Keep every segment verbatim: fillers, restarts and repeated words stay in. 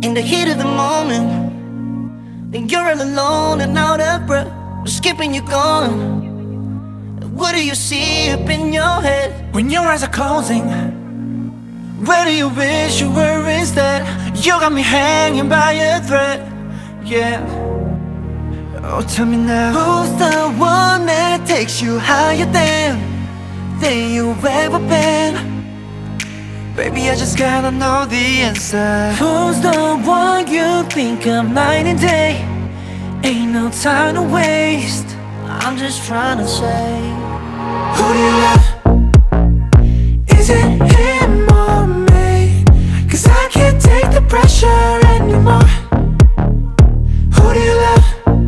in the heat of the moment. Then you're all alone and out of breath, skipping you gone. What do you see up in your head when your eyes are closing? Where do you wish you were instead? You got me hanging by a thread, yeah. Oh, tell me now, who's the one that takes you higher than than you've ever been? Baby, I just gotta know the answer. Who's the one you think of night and day? Ain't no time to waste. I'm just trying to say, who do you love? Is it him or me? Cause I can't take the pressure anymore. Who do you love?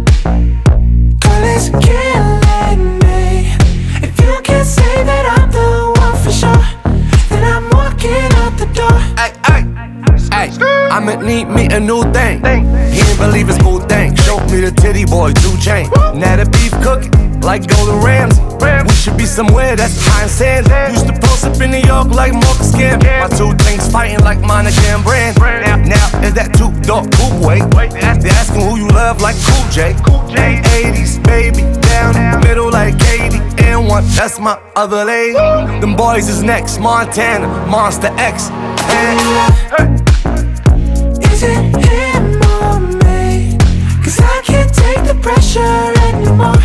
Girl, it's killing me. If you can't say that I'm the one for sure, then I'm walking out the door. Ay, ay, ay, I'ma need me a new thing. He didn't believe his boo thing. Showed me the titty boy, two chain. Now the beef cooking like Golden Rams. We should be somewhere that's high in sand. Used to post up in New York like Marcus Scam. My two things fighting like Monica and Brand. Now, now is that two-door coupe way? They asking who you love like Cool J. eighties, baby, down in the middle like Katie. And one, that's my other lady. Them boys is next, Montana, Monster X. And, is it him or me? Cause I can't take the pressure anymore.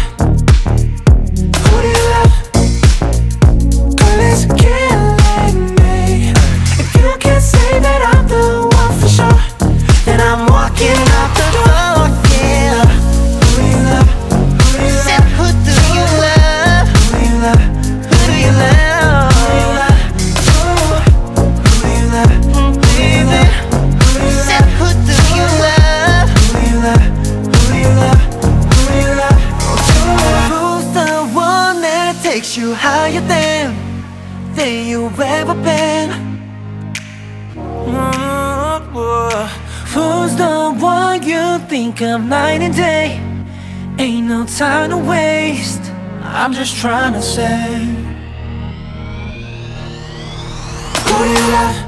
Who do you love? Girl, it's killing me. If you can't say that I'm the one for sure, then I'm walking out the door, yeah. Who do you love? Who do you love? who do you love? Who do you love? Who do you love? Who do you love? Who do you love? Who do you love? Said who do you love? Who do you love? Who do you love? Who do you love? Who's the one that takes you higher than than you've ever been? Mm-hmm. Who's the one you think of night and day? Ain't no time to waste. I'm just trying to say, who do you love?